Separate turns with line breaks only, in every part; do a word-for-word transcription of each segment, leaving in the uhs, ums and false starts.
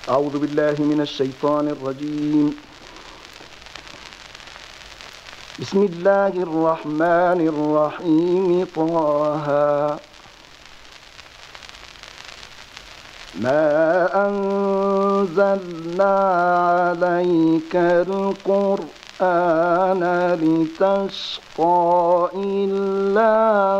أعوذ بالله من الشيطان الرجيم. بسم الله الرحمن الرحيم. طه ما أنزلنا عليك القرآن لتشقى إلا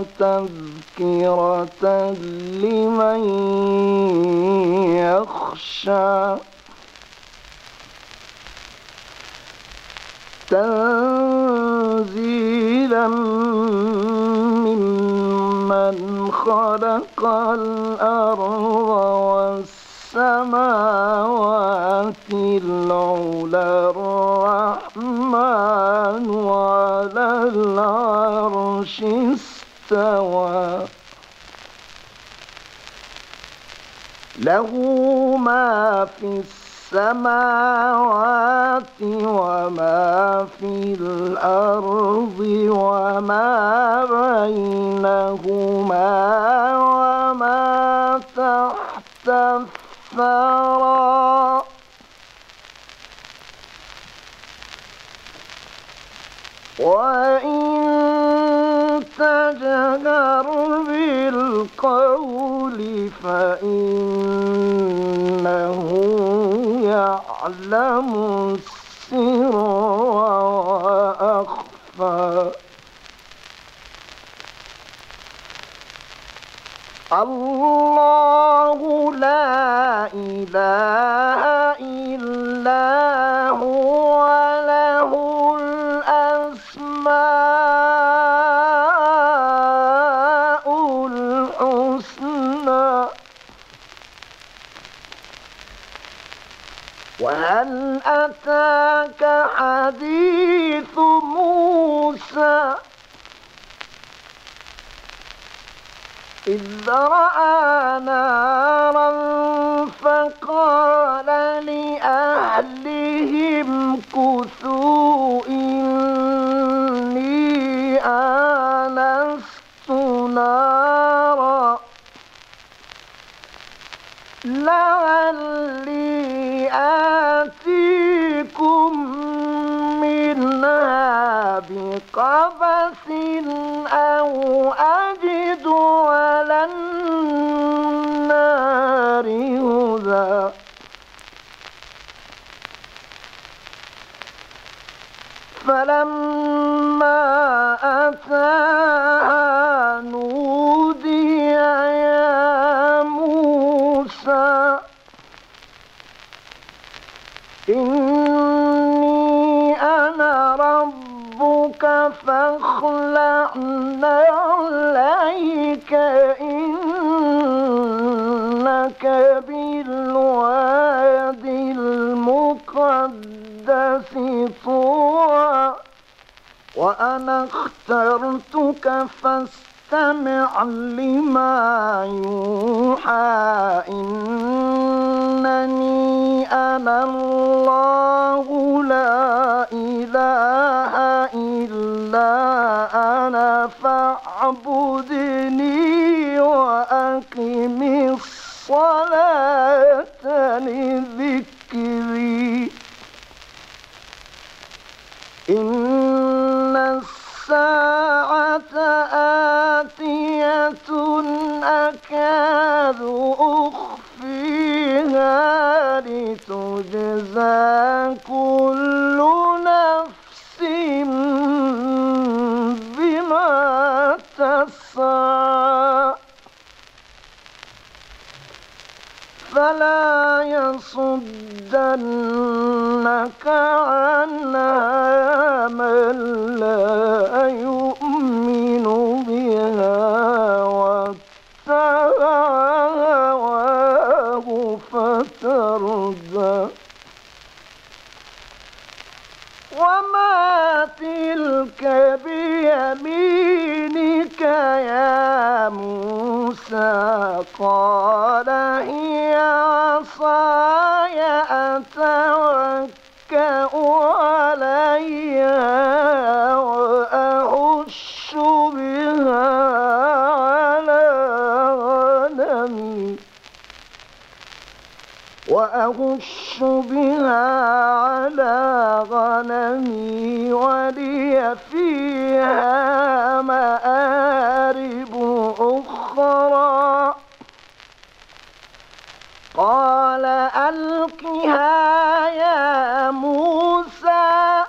تذكرة لمن يخشى تنزيلا ممن خلق الأرض والسماوات العلى الرحمن على العرش استوى له ما في السماوات وما في الأرض وما بينهما وما تحت الثرى وإن تجهر بالقول فإنه يعلم السر وأخفى. الله لا إله إلا هو له الأسماء الحسنى. وهل أتاك حديث موسى إذ رأى نارا فقال لأهلهم كثوا إني آنست نارا لعلي آتيكم منها بقبس أو أجد على النار هدى. فلما أتاها نودي يا موسى إني أنا ربك فاخلع نعليك إنك بالوادي المقدس طوى وأنا اخترتك فاستمع لما يوحى إنني أنا الله لا إله إلا أنا فاعبدني وأقم الصلاة لذكري إن الساعة آتية أكاد أخفيها لتجزى كل نفس بما تسعى فلا يصدنك عنها من لا يؤمن بها واتبع هواه فتردى. وما تلك بيمينك يا موسى قال هي عصاي أتوكأ عليها وأهش بها على غنمي وأهش بها على غنمي ولي فيها مآرب أخرى قال ألقها يا موسى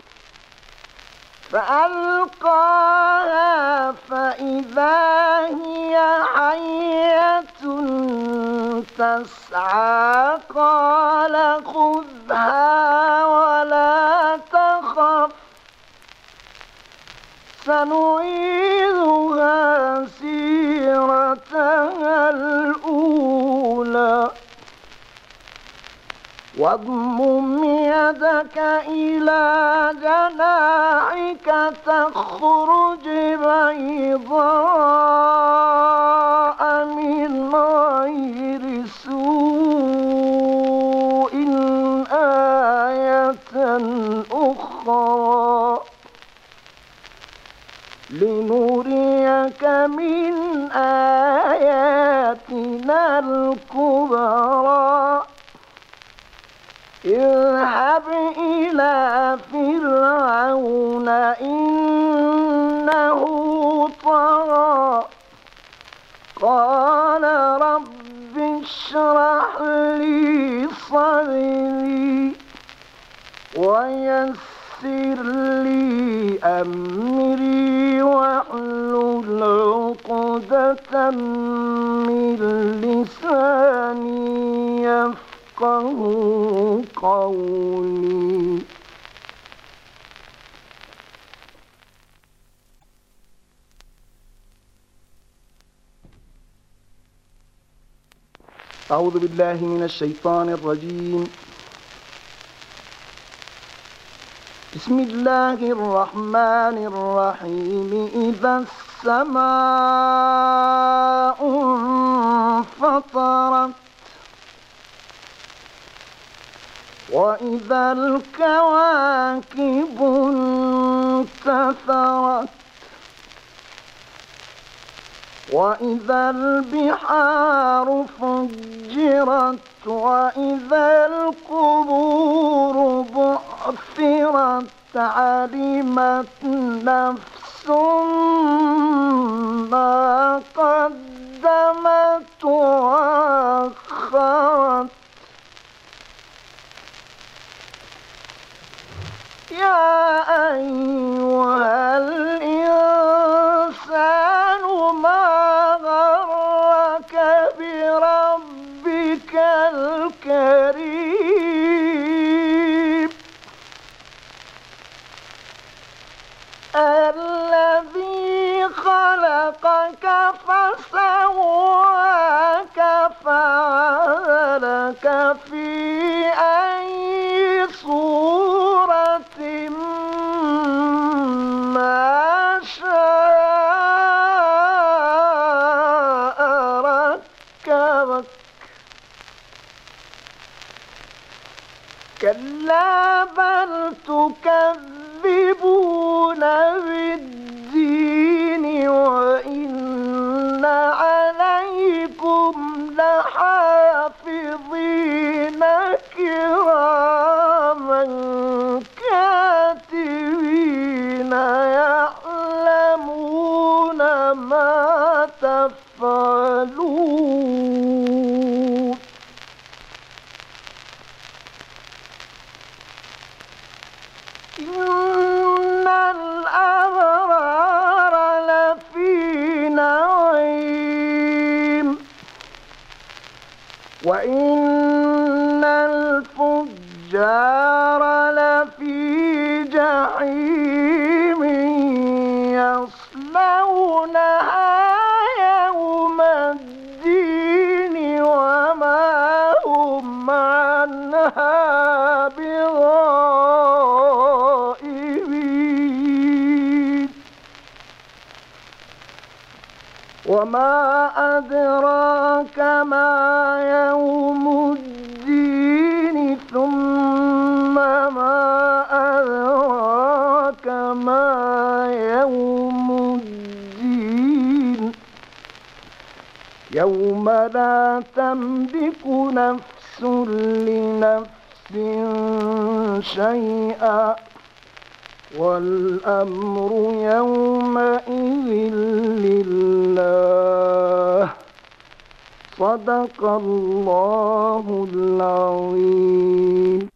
فألقاها فإذا هي حية تسعى قال خذها ولا تخف سنعيدها سيرتها الأولى واضمم يدك إلى جناحك تخرج بيضاء من غير سوء آية أخرى لنريك من آياتنا الكبرى اذهب إلى فرعون إنه طغى قال رب اشرح لي صدري ويسر لي أمري واحلل عقدة من لساني يفقه قولي. أعوذ بالله من الشيطان الرجيم. بسم الله الرحمن الرحيم. إذا السماء انفطرت وإذا الكواكب انتثرت وإذا البحار فجرت وإذا القبور بعثرت علمت نفس ما قدمت وأخرت. يا أيها الإنسان ما غرك بربك الكريم الذي خلقك فسواك فعدلك في أي صورة ما شاء ركبك. كلا بل تكذبون بالدين وإن عليكم لحافظين كراما كاتبين يعلمون ما تفعلون. إن الأبرار لفي نعيم وإن الفجار لفي جحيم يصلونها يوم الدين وما هم عنها بغائبين. وما أدراك ما يوم الدين ثم ما أدراك ما يوم الدين يوم لا تملك نفس نفس لنفس شيئا والأمر يومئذ لله. صدق الله العظيم.